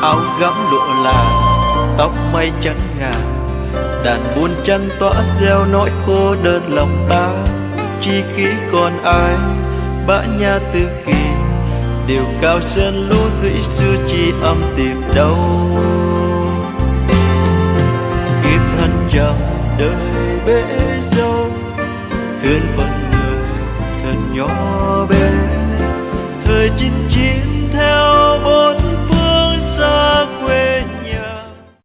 áo gấm lụa là tóc mây trắng ngà, đàn buồn trăng tỏa gieo nỗi cô đơn lòng ta. Chi khi còn ai bã nhã tư kỳ, điều cao sơn lũ dĩ xưa chi âm tìm đâu. Kiếp thân trầm đời bể dâu, thương phần người thật nhỏ bé. Thời chinh chiến